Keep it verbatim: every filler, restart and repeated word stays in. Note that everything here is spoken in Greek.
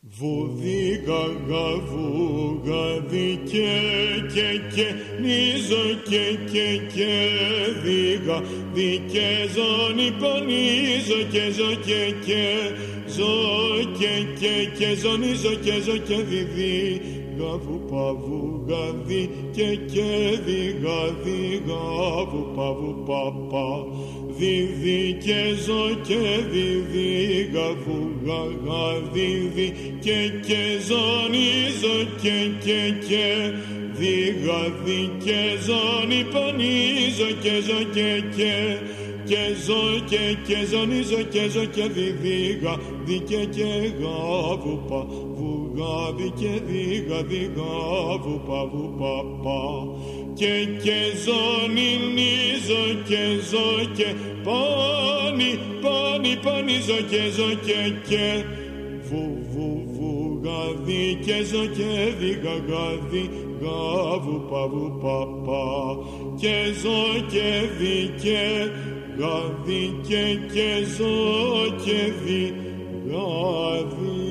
Βουδί γαγα βούγα δικέ και και νίζο και και και δίγα δικέ ζώνη πανίζο και ζω και και ζω και και και ζωνίζο και ζω και διδί γαβου παβου γαδί και και δίγα δίγα βου παβου παπα διδί και ζω και διδί γαβου γαγα διδί και και ζωνίζο και και και δίγα δι και ζώνη πανίζο και ζω και και και ζω και και ζωνίζο και ζω και διδίγα δι και και γαβου πα βουγα δι και δίγα δίγα βου πα βου πα πα και και ζωνίζο και ζω και πάνι πάνι πανίζο και ζω και και βου βου βου γαδί και ζω και δίγα γαδί γαβου πα βου πα πα και ζω και δι και γαδί και και ζω και δι γαδί